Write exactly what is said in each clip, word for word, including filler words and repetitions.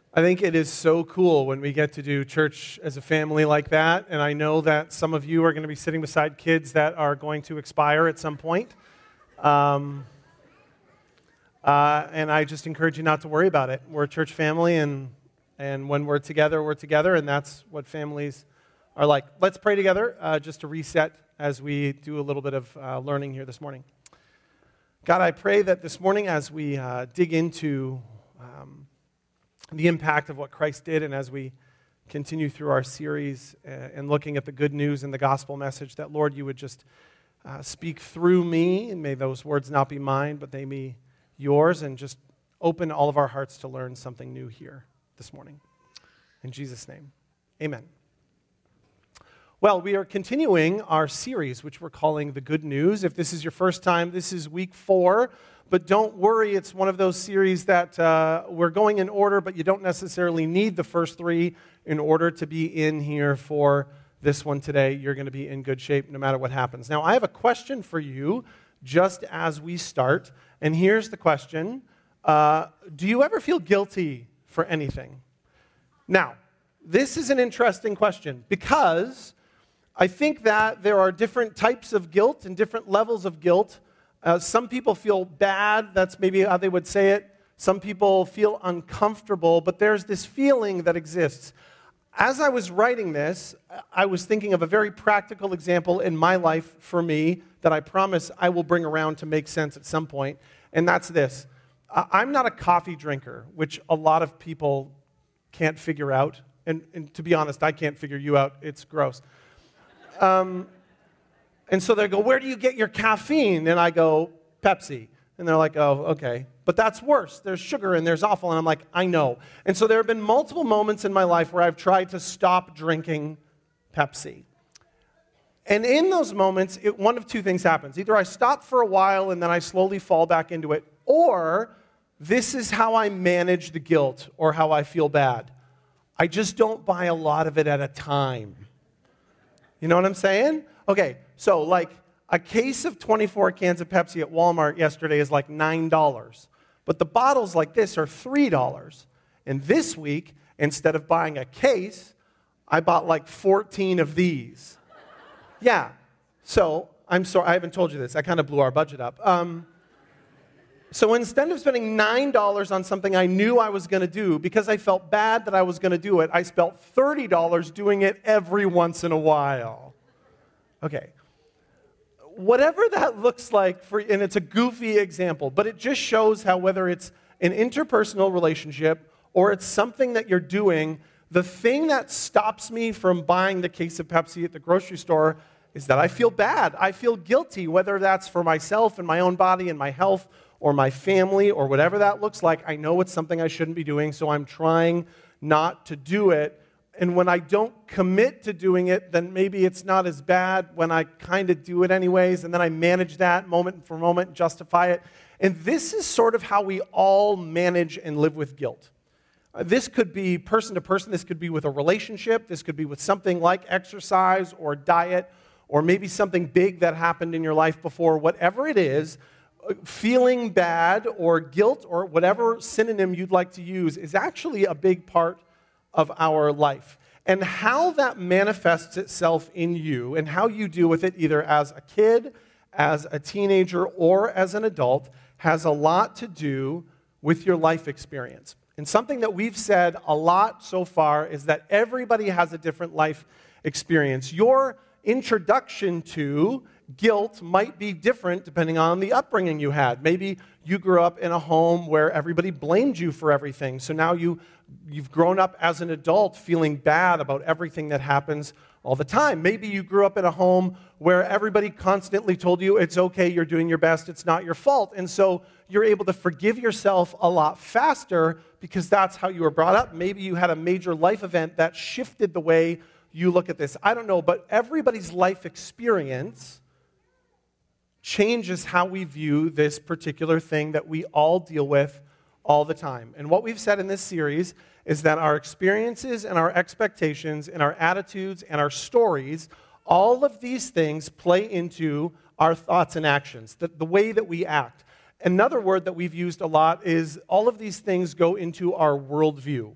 I think it is so cool when we get to do church as a family like that, and I know that some of you are going to be sitting beside kids that are going to expire at some point. Um, uh, and I just encourage you not to worry about it. We're a church family, and and when we're together, we're together, and that's what families are like. Let's pray together uh, just to reset as we do a little bit of uh, learning here this morning. God, I pray that this morning as we uh, dig into um, the impact of what Christ did, and as we continue through our series uh, and looking at the good news and the gospel message, that, Lord, you would just uh, speak through me, and may those words not be mine, but they be yours, and just open all of our hearts to learn something new here this morning. In Jesus' name, amen. Well, we are continuing our series, which we're calling The Good News. If this is your first time, this is week four. But don't worry, it's one of those series that uh, we're going in order, but you don't necessarily need the first three in order to be in here for this one today. You're going to be in good shape no matter what happens. Now, I have a question for you just as we start. And here's the question. Uh, do you ever feel guilty for anything? Now, this is an interesting question because I think that there are different types of guilt and different levels of guilt. Uh, some people feel bad, that's maybe how they would say it. Some people feel uncomfortable, but there's this feeling that exists. As I was writing this, I was thinking of a very practical example in my life for me that I promise I will bring around to make sense at some point, and that's this. I'm not a coffee drinker, which a lot of people can't figure out, and, and to be honest, I can't figure you out. It's gross. Um... And so they go, where do you get your caffeine? And I go, Pepsi. And they're like, oh, okay. But that's worse. There's sugar and there's awful. And I'm like, I know. And so there have been multiple moments in my life where I've tried to stop drinking Pepsi. And in those moments, it, one of two things happens. Either I stop for a while and then I slowly fall back into it, or this is how I manage the guilt or how I feel bad. I just don't buy a lot of it at a time. You know what I'm saying? Okay, so like a case of twenty-four cans of Pepsi at Walmart yesterday is like nine dollars. But the bottles like this are three dollars. And this week, instead of buying a case, I bought like fourteen of these. Yeah, so I'm sorry, I haven't told you this. I kind of blew our budget up. Um, so instead of spending nine dollars on something I knew I was going to do, because I felt bad that I was going to do it, I spent thirty dollars doing it every once in a while. Okay, whatever that looks like, for, and it's a goofy example, but it just shows how whether it's an interpersonal relationship or it's something that you're doing, the thing that stops me from buying the case of Pepsi at the grocery store is that I feel bad. I feel guilty, whether that's for myself and my own body and my health or my family or whatever that looks like. I know it's something I shouldn't be doing, so I'm trying not to do it. And when I don't commit to doing it, then maybe it's not as bad when I kind of do it anyways, and then I manage that moment for moment and justify it. And this is sort of how we all manage and live with guilt. Uh, this could be person to person. This could be with a relationship. This could be with something like exercise or diet, or maybe something big that happened in your life before. Whatever it is, feeling bad or guilt or whatever synonym you'd like to use is actually a big part of our life. And how that manifests itself in you and how you deal with it either as a kid, as a teenager, or as an adult has a lot to do with your life experience. And something that we've said a lot so far is that everybody has a different life experience. Your introduction to guilt might be different depending on the upbringing you had. Maybe you grew up in a home where everybody blamed you for everything. So now you, you've grown up as an adult feeling bad about everything that happens all the time. Maybe you grew up in a home where everybody constantly told you it's okay, you're doing your best, it's not your fault. And so you're able to forgive yourself a lot faster because that's how you were brought up. Maybe you had a major life event that shifted the way you look at this. I don't know, but everybody's life experience changes how we view this particular thing that we all deal with all the time. And what we've said in this series is that our experiences and our expectations and our attitudes and our stories, all of these things play into our thoughts and actions, the, the way that we act. Another word that we've used a lot is all of these things go into our worldview.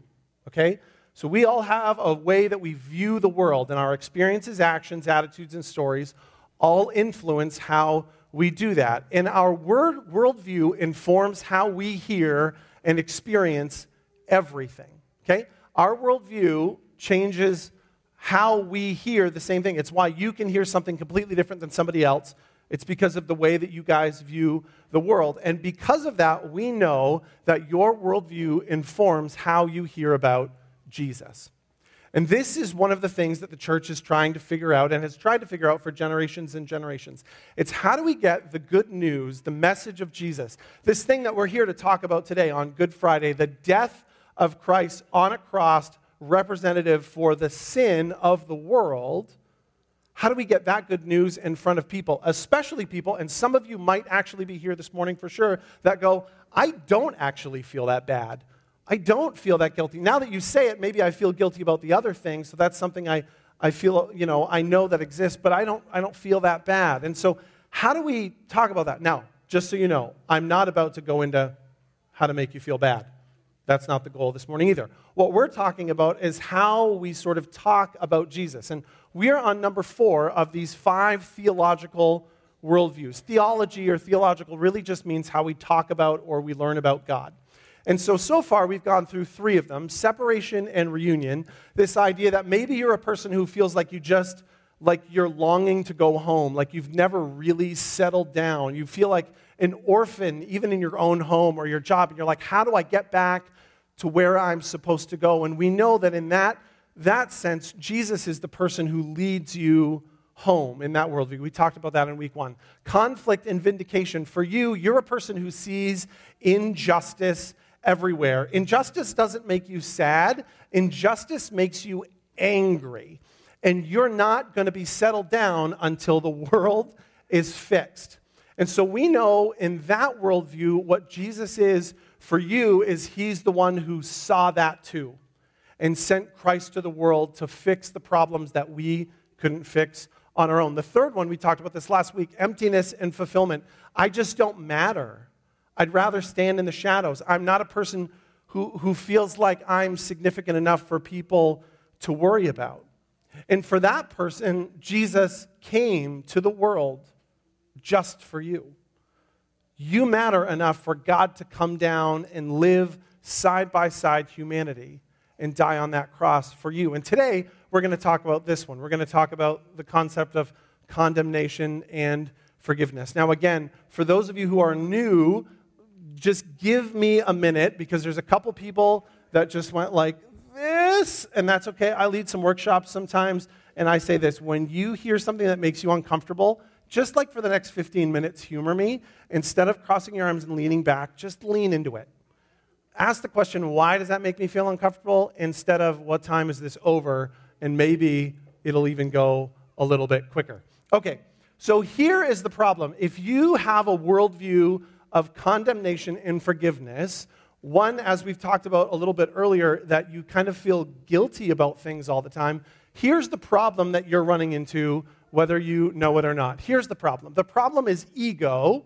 okay? So we all have a way that we view the world, and our experiences, actions, attitudes, and stories all influence how we do that. And our word, worldview informs how we hear and experience everything, okay? Our worldview changes how we hear the same thing. It's why you can hear something completely different than somebody else. It's because of the way that you guys view the world. And because of that, we know that your worldview informs how you hear about Jesus. And this is one of the things that the church is trying to figure out and has tried to figure out for generations and generations. It's how do we get the good news, the message of Jesus, this thing that we're here to talk about today on Good Friday, the death of Christ on a cross, representative for the sin of the world. How do we get that good news in front of people, especially people, and some of you might actually be here this morning for sure, that go, I don't actually feel that bad. I don't feel that guilty. Now that you say it, maybe I feel guilty about the other things, so that's something I, I feel, you know, I know that exists, but I don't, I don't feel that bad. And so how do we talk about that? Now, just so you know, I'm not about to go into how to make you feel bad. That's not the goal this morning either. What we're talking about is how we sort of talk about Jesus. And we're on number four of these five theological worldviews. Theology or theological really just means how we talk about or we learn about God. And so, so far, we've gone through three of them, separation and reunion, this idea that maybe you're a person who feels like you just, like you're longing to go home, like you've never really settled down. You feel like an orphan, even in your own home or your job, and you're like, how do I get back to where I'm supposed to go? And we know that in that, that sense, Jesus is the person who leads you home in that worldview. We talked about that in week one. Conflict and vindication. For you, you're a person who sees injustice everywhere. Injustice doesn't make you sad. Injustice makes you angry. And you're not going to be settled down until the world is fixed. And so we know in that worldview what Jesus is for you is he's the one who saw that too and sent Christ to the world to fix the problems that we couldn't fix on our own. The third one, we talked about this last week, emptiness and fulfillment. I just don't matter. I'd rather stand in the shadows. I'm not a person who, who feels like I'm significant enough for people to worry about. And for that person, Jesus came to the world just for you. You matter enough for God to come down and live side by side humanity and die on that cross for you. And today, we're going to talk about this one. We're going to talk about the concept of condemnation and forgiveness. Now, again, for those of you who are new, just give me a minute because there's a couple people that just went like this, and that's okay. I lead some workshops sometimes, and I say this. When you hear something that makes you uncomfortable, just like for the next fifteen minutes, humor me. Instead of crossing your arms and leaning back, just lean into it. Ask the question, why does that make me feel uncomfortable? Instead of, what time is this over? And maybe it'll even go a little bit quicker. Okay, so here is the problem. If you have a worldview of condemnation and forgiveness, one, as we've talked about a little bit earlier, that you kind of feel guilty about things all the time, here's the problem that you're running into, whether you know it or not. Here's the problem. The problem is ego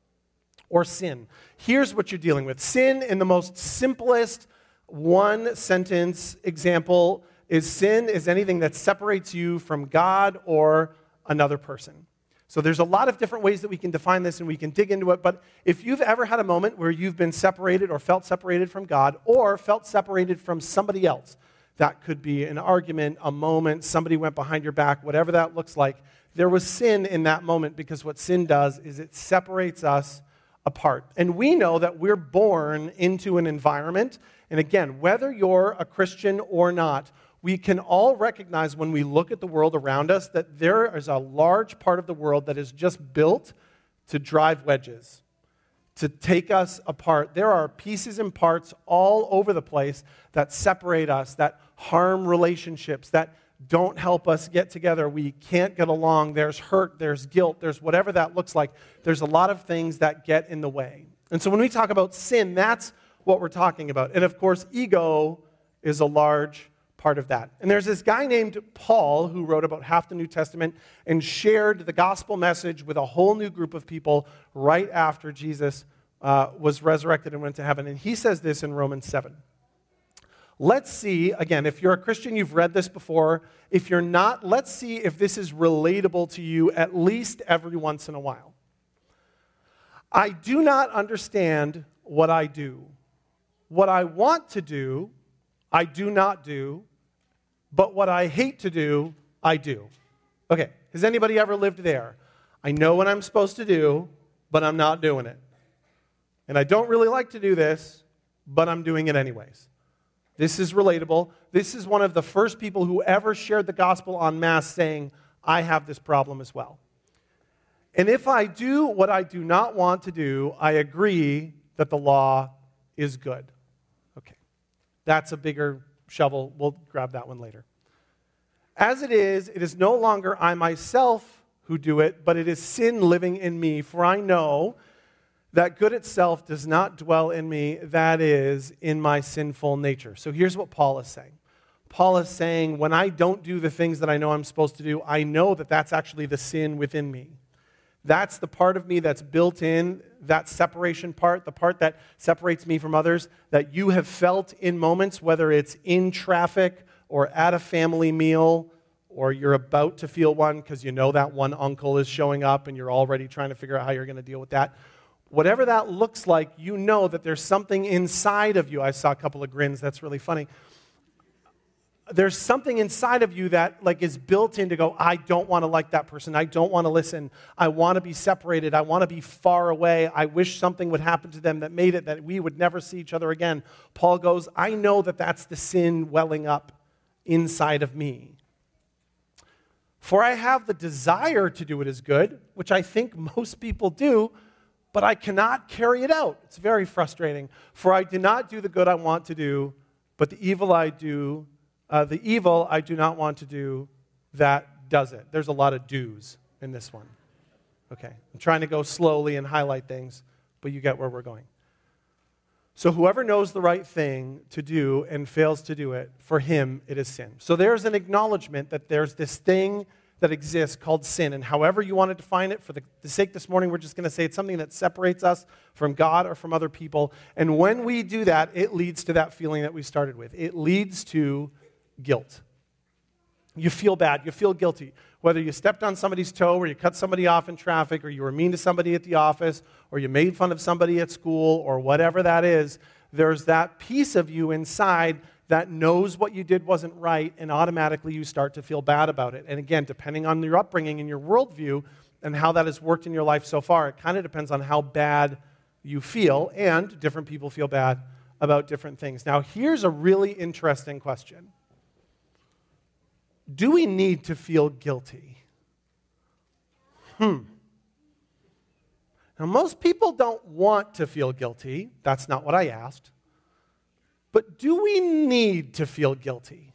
or sin. Here's what you're dealing with. Sin, in the most simplest one-sentence example, is sin is anything that separates you from God or another person. So there's a lot of different ways that we can define this and we can dig into it, but if you've ever had a moment where you've been separated or felt separated from God or felt separated from somebody else, that could be an argument, a moment, somebody went behind your back, whatever that looks like, there was sin in that moment because what sin does is it separates us apart. And we know that we're born into an environment, and again, whether you're a Christian or not, we can all recognize when we look at the world around us that there is a large part of the world that is just built to drive wedges, to take us apart. There are pieces and parts all over the place that separate us, that harm relationships, that don't help us get together. We can't get along. There's hurt, there's guilt, there's whatever that looks like. There's a lot of things that get in the way. And so when we talk about sin, that's what we're talking about. And of course, ego is a large part of that. And there's this guy named Paul who wrote about half the New Testament and shared the gospel message with a whole new group of people right after Jesus uh, was resurrected and went to heaven. And he says this in Romans seven. Let's see, again, if you're a Christian, you've read this before. If you're not, let's see if this is relatable to you at least every once in a while. I do not understand what I do. What I want to do, I do not do, but what I hate to do, I do. Okay, has anybody ever lived there? I know what I'm supposed to do, but I'm not doing it. And I don't really like to do this, but I'm doing it anyways. This is relatable. This is one of the first people who ever shared the gospel en masse saying, I have this problem as well. And if I do what I do not want to do, I agree that the law is good. Okay, that's a bigger shovel. We'll grab that one later. As it is, it is no longer I myself who do it, but it is sin living in me, for I know that good itself does not dwell in me, that is, in my sinful nature. So here's what Paul is saying. Paul is saying, when I don't do the things that I know I'm supposed to do, I know that that's actually the sin within me. That's the part of me that's built in, that separation part, the part that separates me from others, that you have felt in moments, whether it's in traffic or at a family meal, or you're about to feel one because you know that one uncle is showing up and you're already trying to figure out how you're going to deal with that. Whatever that looks like, you know that there's something inside of you. I saw a couple of grins. That's really funny. There's something inside of you that like is built in to go, I don't want to like that person. I don't want to listen. I want to be separated. I want to be far away. I wish something would happen to them that made it that we would never see each other again. Paul goes, I know that that's the sin welling up inside of me. For I have the desire to do what is good, which I think most people do, but I cannot carry it out. It's very frustrating. For I do not do the good I want to do, but the evil I do, uh, the evil I do not want to do, that does it. There's a lot of do's in this one. Okay, I'm trying to go slowly and highlight things, but you get where we're going. So whoever knows the right thing to do and fails to do it, for him it is sin. So there's an acknowledgement that there's this thing that exists called sin. And however you want to define it, for the, the sake this morning, we're just going to say it's something that separates us from God or from other people. And when we do that, it leads to that feeling that we started with. It leads to guilt. You feel bad. You feel guilty. Whether you stepped on somebody's toe or you cut somebody off in traffic or you were mean to somebody at the office or you made fun of somebody at school or whatever that is, there's that piece of you inside that knows what you did wasn't right, and automatically you start to feel bad about it. And again, depending on your upbringing and your worldview and how that has worked in your life so far, it kind of depends on how bad you feel, and different people feel bad about different things. Now, here's a really interesting question. Do we need to feel guilty? Hmm. Now, most people don't want to feel guilty. That's not what I asked. But do we need to feel guilty?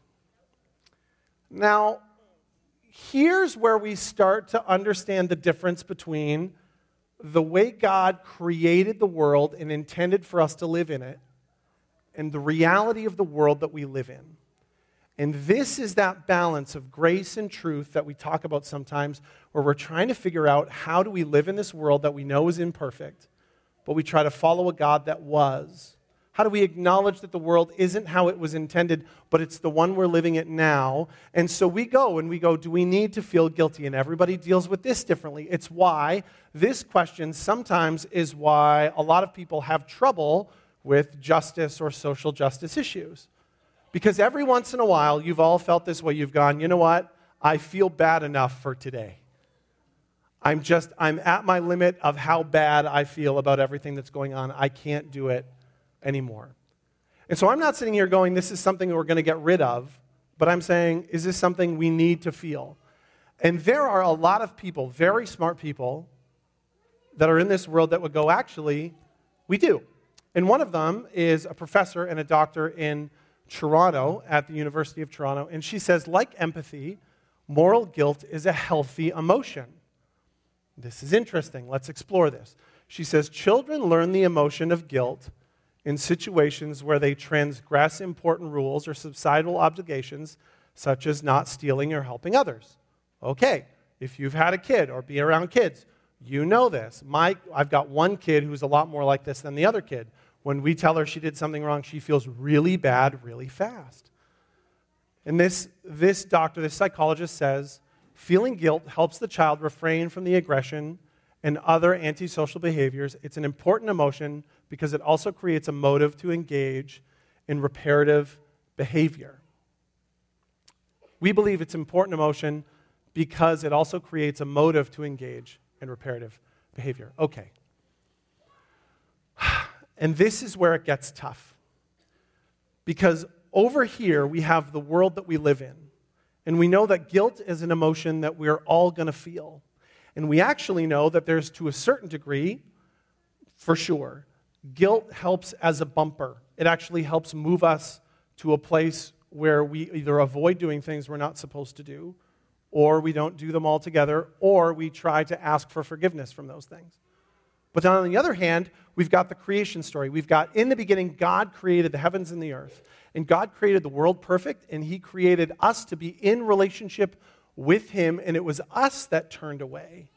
Now, here's where we start to understand the difference between the way God created the world and intended for us to live in it and the reality of the world that we live in. And this is that balance of grace and truth that we talk about sometimes, where we're trying to figure out how do we live in this world that we know is imperfect, but we try to follow a God that was. How do we acknowledge that the world isn't how it was intended, but it's the one we're living it now? And so we go and we go, do we need to feel guilty? And everybody deals with this differently. It's why this question sometimes is why a lot of people have trouble with justice or social justice issues. Because every once in a while, you've all felt this way. You've gone, you know what? I feel bad enough for today. I'm just, I'm at my limit of how bad I feel about everything that's going on. I can't do it anymore. And so I'm not sitting here going, this is something we're going to get rid of, but I'm saying, is this something we need to feel? And there are a lot of people, very smart people, that are in this world that would go, actually, we do. And one of them is a professor and a doctor in Toronto at the University of Toronto, and she says, like empathy, moral guilt is a healthy emotion. This is interesting. Let's explore this. She says, children learn the emotion of guilt in situations where they transgress important rules or societal obligations, such as not stealing or helping others. Okay, if you've had a kid or be around kids, you know this. My, I've got one kid who's a lot more like this than the other kid. When we tell her she did something wrong, she feels really bad really fast. And this, this doctor, this psychologist says, feeling guilt helps the child refrain from the aggression and other antisocial behaviors. It's an important emotion because it also creates a motive to engage in reparative behavior. We believe it's an important emotion because it also creates a motive to engage in reparative behavior. Okay. And this is where it gets tough. Because over here, we have the world that we live in. And we know that guilt is an emotion that we're all going to feel. And we actually know that there's, to a certain degree, for sure, guilt helps as a bumper. It actually helps move us to a place where we either avoid doing things we're not supposed to do, or we don't do them altogether, or we try to ask for forgiveness from those things. But then on the other hand, we've got the creation story. We've got, in the beginning, God created the heavens and the earth. And God created the world perfect, and He created us to be in relationship with Him, and it was us that turned away.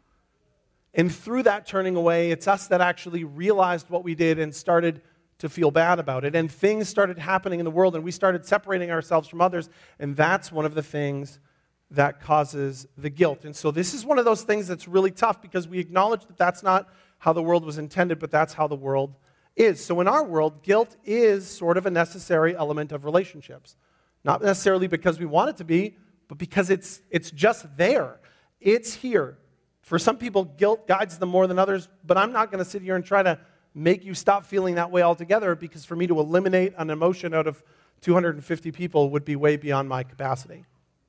And through that turning away, it's us that actually realized what we did and started to feel bad about it. And things started happening in the world, and we started separating ourselves from others, and that's one of the things that causes the guilt. And so this is one of those things that's really tough because we acknowledge that that's not how the world was intended, but that's how the world is. So in our world, guilt is sort of a necessary element of relationships. Not necessarily because we want it to be, but because it's it's just there. It's here. For some people, guilt guides them more than others, but I'm not going to sit here and try to make you stop feeling that way altogether, because for me to eliminate an emotion out of two hundred fifty people would be way beyond my capacity.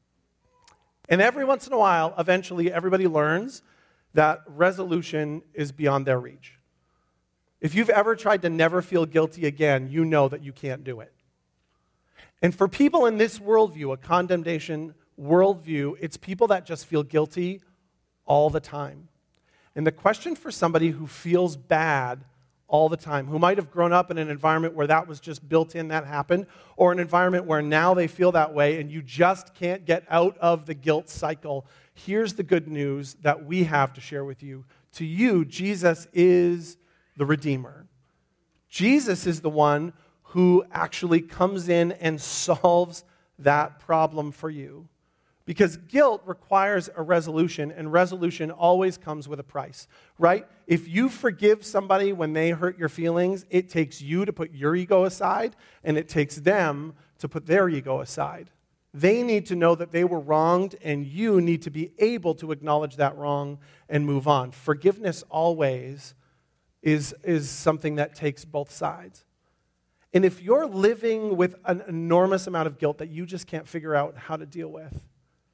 And every once in a while, eventually, everybody learns that resolution is beyond their reach. If you've ever tried to never feel guilty again, you know that you can't do it. And for people in this worldview, a condemnation worldview, it's people that just feel guilty all the time. And the question for somebody who feels bad all the time, who might have grown up in an environment where that was just built in, that happened, or an environment where now they feel that way and you just can't get out of the guilt cycle, here's the good news that we have to share with you. To you, Jesus is the Redeemer. Jesus is the one who actually comes in and solves that problem for you. Because guilt requires a resolution, and resolution always comes with a price, right? If you forgive somebody when they hurt your feelings, it takes you to put your ego aside, and it takes them to put their ego aside. They need to know that they were wronged, and you need to be able to acknowledge that wrong and move on. Forgiveness always is, is something that takes both sides. And if you're living with an enormous amount of guilt that you just can't figure out how to deal with,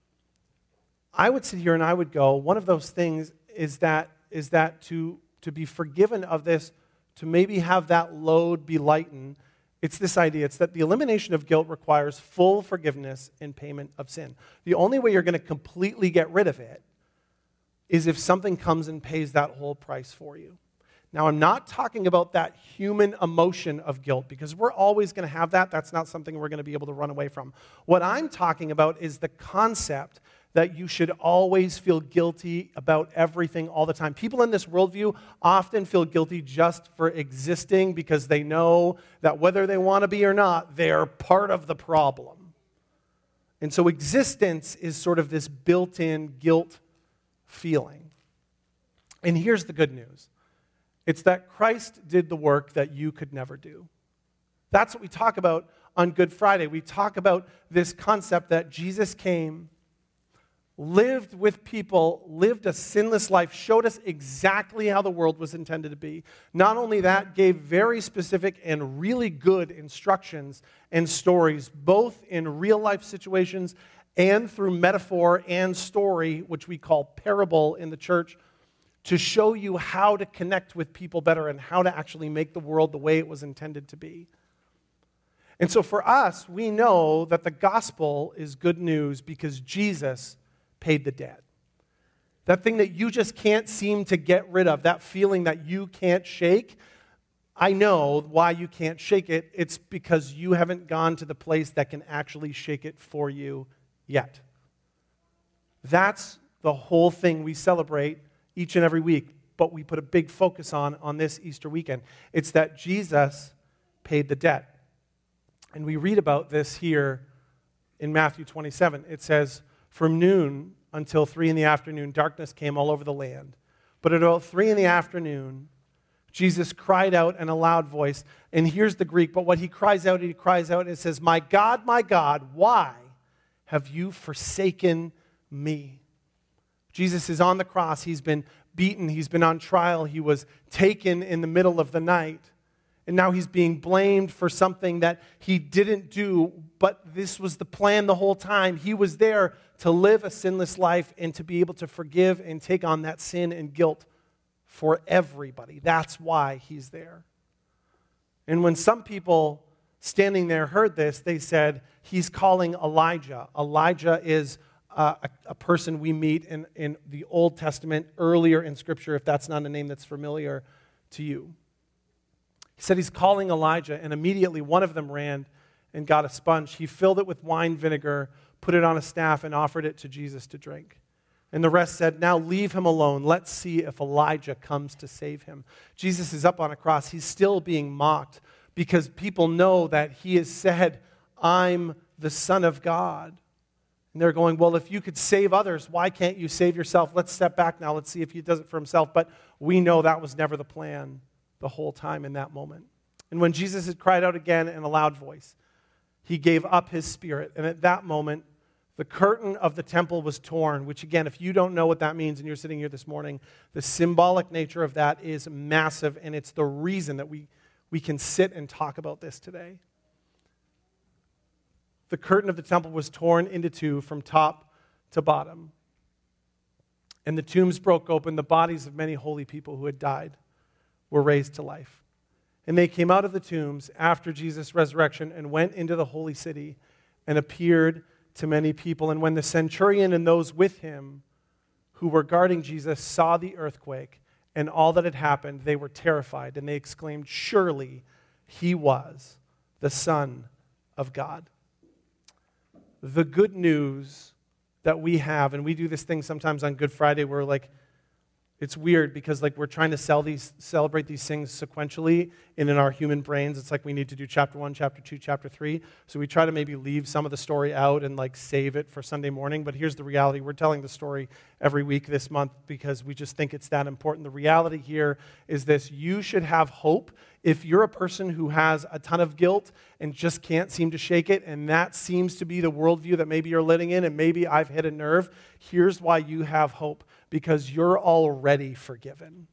I would sit here and I would go, one of those things is that is that to, to be forgiven of this, to maybe have that load be lightened, it's this idea. It's that the elimination of guilt requires full forgiveness and payment of sin. The only way you're going to completely get rid of it is if something comes and pays that whole price for you. Now, I'm not talking about that human emotion of guilt, because we're always going to have that. That's not something we're going to be able to run away from. What I'm talking about is the concept that you should always feel guilty about everything all the time. People in this worldview often feel guilty just for existing because they know that whether they want to be or not, they're part of the problem. And so existence is sort of this built-in guilt feeling. And here's the good news. It's that Christ did the work that you could never do. That's what we talk about on Good Friday. We talk about this concept that Jesus came, lived with people, lived a sinless life, showed us exactly how the world was intended to be. Not only that, gave very specific and really good instructions and stories, both in real-life situations and through metaphor and story, which we call parable in the church, to show you how to connect with people better and how to actually make the world the way it was intended to be. And so for us, we know that the gospel is good news because Jesus paid the debt. That thing that you just can't seem to get rid of, that feeling that you can't shake, I know why you can't shake it. It's because you haven't gone to the place that can actually shake it for you yet. That's the whole thing we celebrate each and every week. but we put a big focus on on this Easter weekend. It's that Jesus paid the debt. And we read about this here in Matthew twenty-seven. It says, from noon until three in the afternoon, darkness came all over the land. But at about three in the afternoon, Jesus cried out in a loud voice. And here's the Greek, but what he cries out, he cries out and it says, my God, my God, why have you forsaken me? Jesus is on the cross. He's been beaten. He's been on trial. He was taken in the middle of the night. And now he's being blamed for something that he didn't do, but this was the plan the whole time. He was there to live a sinless life and to be able to forgive and take on that sin and guilt for everybody. That's why he's there. And when some people standing there heard this, they said, he's calling Elijah. Elijah is uh, a, a person we meet in, in the Old Testament earlier in Scripture, if that's not a name that's familiar to you. He said he's calling Elijah, and immediately one of them ran and got a sponge. He filled it with wine vinegar, put it on a staff, and offered it to Jesus to drink. And the rest said, now leave him alone. Let's see if Elijah comes to save him. Jesus is up on a cross. He's still being mocked because people know that he has said, I'm the Son of God. And they're going, well, if you could save others, why can't you save yourself? Let's step back now. Let's see if he does it for himself. But we know that was never the plan the whole time in that moment. And when Jesus had cried out again in a loud voice, he gave up his spirit. And at that moment, the curtain of the temple was torn, which again, if you don't know what that means and you're sitting here this morning, the symbolic nature of that is massive, and it's the reason that we, we can sit and talk about this today. The curtain of the temple was torn into two from top to bottom. And the tombs broke open. The bodies of many holy people who had died were raised to life. And they came out of the tombs after Jesus' resurrection and went into the holy city and appeared to many people. And when the centurion and those with him who were guarding Jesus saw the earthquake and all that had happened, they were terrified, and they exclaimed, surely he was the Son of God. The good news that we have, and we do this thing sometimes on Good Friday where like, it's weird because like we're trying to sell these, celebrate these things sequentially, and in our human brains, it's like we need to do chapter one, chapter two, chapter three. So we try to maybe leave some of the story out and like save it for Sunday morning. But here's the reality. We're telling the story every week this month because we just think it's that important. The reality here is this. You should have hope. If you're a person who has a ton of guilt and just can't seem to shake it, and that seems to be the worldview that maybe you're living in, and maybe I've hit a nerve, here's why you have hope. Because you're already forgiven.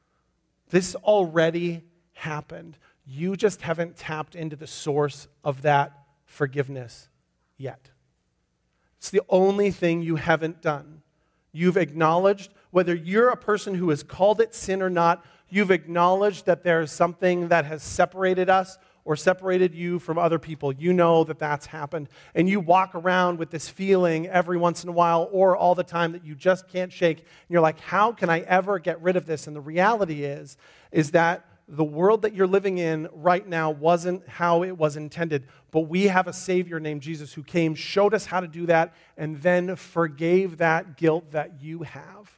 This already happened. You just haven't tapped into the source of that forgiveness yet. It's the only thing you haven't done. You've acknowledged, whether you're a person who has called it sin or not, you've acknowledged that there's something that has separated us or separated you from other people. You know that that's happened. And you walk around with this feeling every once in a while or all the time that you just can't shake. And you're like, how can I ever get rid of this? And the reality is, is that the world that you're living in right now wasn't how it was intended. But we have a Savior named Jesus who came, showed us how to do that, and then forgave that guilt that you have.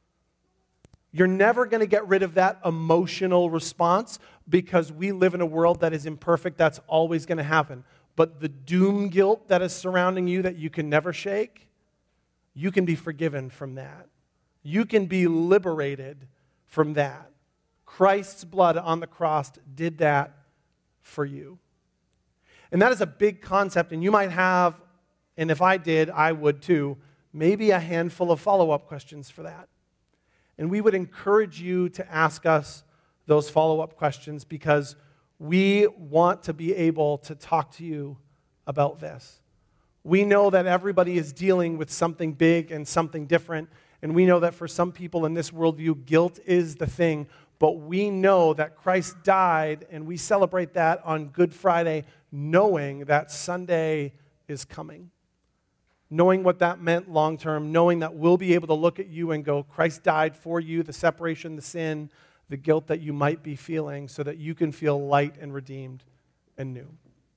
You're never going to get rid of that emotional response because we live in a world that is imperfect. That's always going to happen. But the doom guilt that is surrounding you that you can never shake, you can be forgiven from that. You can be liberated from that. Christ's blood on the cross did that for you. And that is a big concept, and you might have, and if I did, I would too, maybe a handful of follow-up questions for that. And we would encourage you to ask us those follow-up questions because we want to be able to talk to you about this. We know that everybody is dealing with something big and something different, and we know that for some people in this worldview, guilt is the thing, but we know that Christ died, and we celebrate that on Good Friday, knowing that Sunday is coming. Knowing what that meant long term, knowing that we'll be able to look at you and go, Christ died for you, the separation, the sin, the guilt that you might be feeling so that you can feel light and redeemed and new.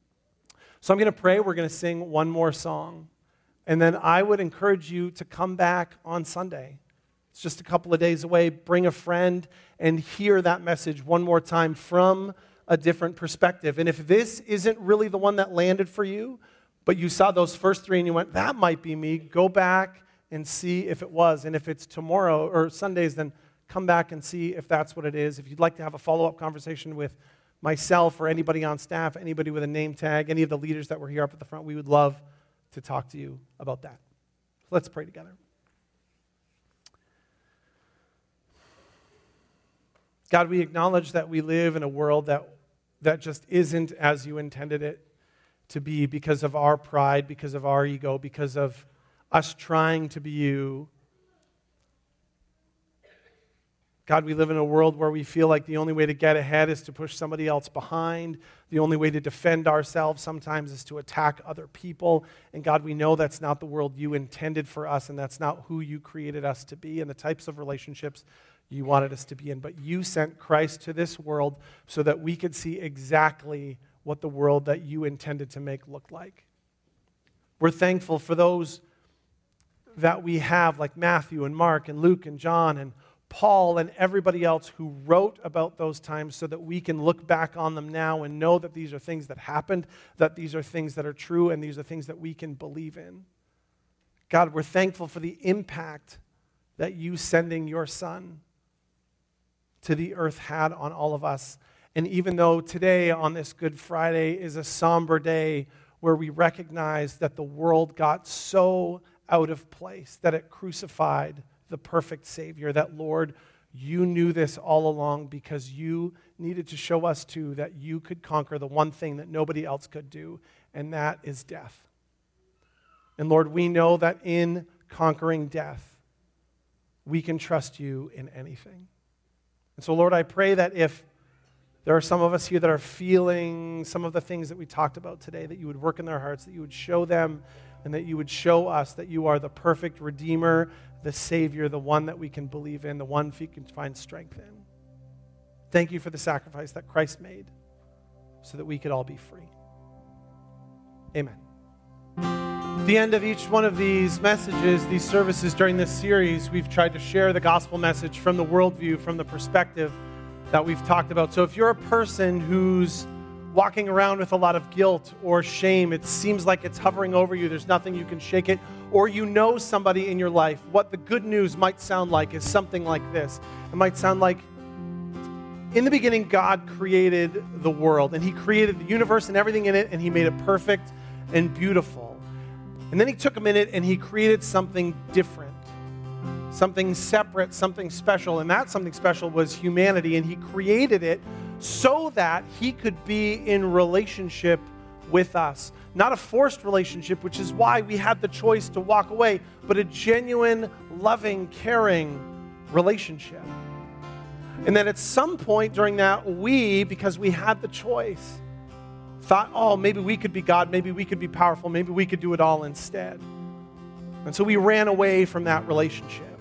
So I'm going to pray. We're going to sing one more song. And then I would encourage you to come back on Sunday. It's just a couple of days away. Bring a friend and hear that message one more time from a different perspective. And if this isn't really the one that landed for you, but you saw those first three and you went, that might be me, go back and see if it was. And if it's tomorrow or Sundays, then come back and see if that's what it is. If you'd like to have a follow-up conversation with myself or anybody on staff, anybody with a name tag, any of the leaders that were here up at the front, we would love to talk to you about that. Let's pray together. God, we acknowledge that we live in a world that, that just isn't as you intended it to be because of our pride, because of our ego, because of us trying to be you. God, we live in a world where we feel like the only way to get ahead is to push somebody else behind. The only way to defend ourselves sometimes is to attack other people. And God, we know that's not the world you intended for us, and that's not who you created us to be and the types of relationships you wanted us to be in. But you sent Christ to this world so that we could see exactly what the world that you intended to make look like. We're thankful for those that we have, like Matthew and Mark and Luke and John and Paul and everybody else who wrote about those times so that we can look back on them now and know that these are things that happened, that these are things that are true, and these are things that we can believe in. God, we're thankful for the impact that you sending your Son to the earth had on all of us. And even though today on this Good Friday is a somber day where we recognize that the world got so out of place that it crucified the perfect Savior, that, Lord, you knew this all along because you needed to show us too that you could conquer the one thing that nobody else could do, and that is death. And Lord, we know that in conquering death, we can trust you in anything. And so, Lord, I pray that if there are some of us here that are feeling some of the things that we talked about today, that you would work in their hearts, that you would show them, and that you would show us that you are the perfect Redeemer, the Savior, the one that we can believe in, the one we can find strength in. Thank you for the sacrifice that Christ made so that we could all be free. Amen. At the end of each one of these messages, these services during this series, we've tried to share the gospel message from the worldview, from the perspective that we've talked about. So if you're a person who's walking around with a lot of guilt or shame, it seems like it's hovering over you, there's nothing you can shake it, or you know somebody in your life, what the good news might sound like is something like this. It might sound like, in the beginning, God created the world, and he created the universe and everything in it, and he made it perfect and beautiful. And then he took a minute and he created something different, something separate, something special, and that something special was humanity, and he created it so that he could be in relationship with us. Not a forced relationship, which is why we had the choice to walk away, but a genuine, loving, caring relationship. And then at some point during that, we, because we had the choice, thought, oh, maybe we could be God, maybe we could be powerful, maybe we could do it all instead. And so we ran away from that relationship.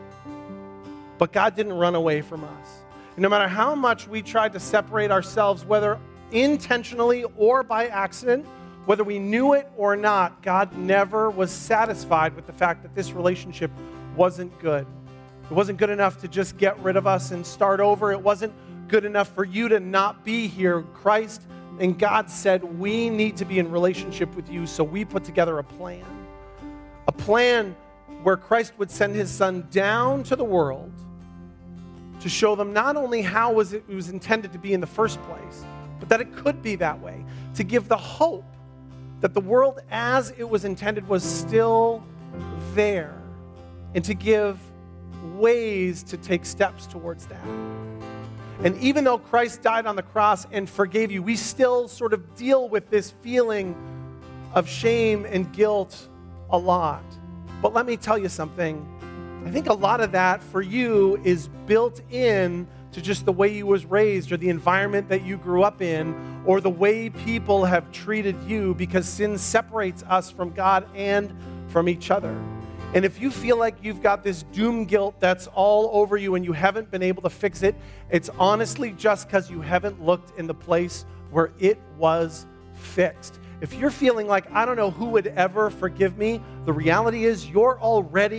But God didn't run away from us. And no matter how much we tried to separate ourselves, whether intentionally or by accident, whether we knew it or not, God never was satisfied with the fact that this relationship wasn't good. It wasn't good enough to just get rid of us and start over. It wasn't good enough for you to not be here. Christ and God said, we need to be in relationship with you, so we put together a plan. A plan where Christ would send his Son down to the world to show them not only how was it was intended to be in the first place, but that it could be that way, to give the hope that the world as it was intended was still there, and to give ways to take steps towards that. And even though Christ died on the cross and forgave you, we still sort of deal with this feeling of shame and guilt a lot. But let me tell you something. I think a lot of that for you is built in to just the way you was raised or the environment that you grew up in or the way people have treated you, because sin separates us from God and from each other. And if you feel like you've got this doom guilt that's all over you and you haven't been able to fix it, it's honestly just because you haven't looked in the place where it was fixed. If you're feeling like, I don't know who would ever forgive me, the reality is you're already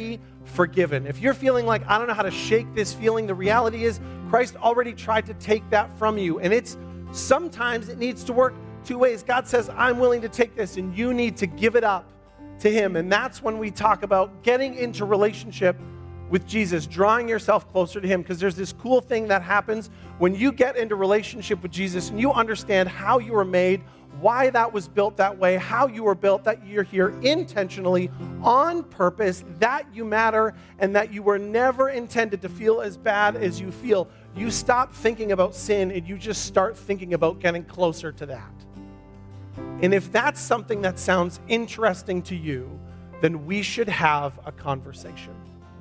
forgiven. If you're feeling like, I don't know how to shake this feeling, the reality is Christ already tried to take that from you. And it's sometimes it needs to work two ways. God says, I'm willing to take this, and you need to give it up to him. And that's when we talk about getting into relationship with Jesus, drawing yourself closer to him, because there's this cool thing that happens when you get into relationship with Jesus and you understand how you were made, why that was built that way, how you were built, that you're here intentionally, on purpose, that you matter, and that you were never intended to feel as bad as you feel. You stop thinking about sin and you just start thinking about getting closer to that. And if that's something that sounds interesting to you, then we should have a conversation.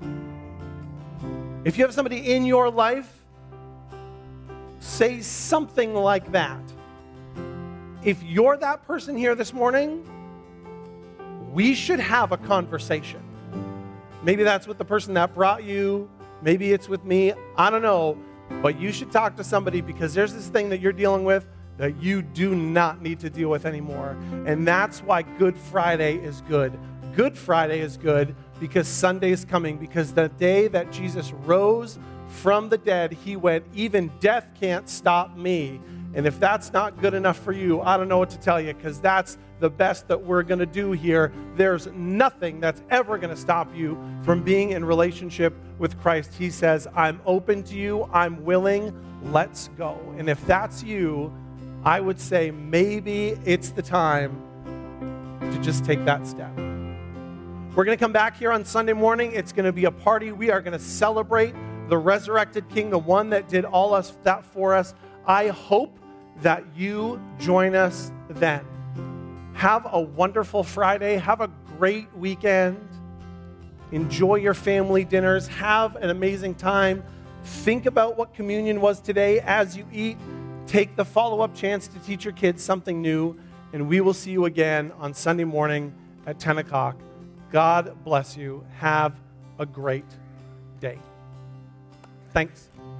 If you have somebody in your life, say something like that. If you're that person here this morning, we should have a conversation. Maybe that's with the person that brought you. Maybe it's with me. I don't know. But you should talk to somebody, because there's this thing that you're dealing with that you do not need to deal with anymore. And that's why Good Friday is good. Good Friday is good because Sunday is coming, because the day that Jesus rose from the dead, he went, even death can't stop me. And if that's not good enough for you, I don't know what to tell you, because that's the best that we're going to do here. There's nothing that's ever going to stop you from being in relationship with Christ. He says, I'm open to you. I'm willing. Let's go. And if that's you, I would say maybe it's the time to just take that step. We're going to come back here on Sunday morning. It's going to be a party. We are going to celebrate the resurrected King, the one that did all us that for us. I hope that you join us then. Have a wonderful Friday. Have a great weekend. Enjoy your family dinners. Have an amazing time. Think about what communion was today as you eat. Take the follow-up chance to teach your kids something new. And we will see you again on Sunday morning at ten o'clock. God bless you. Have a great day. Thanks.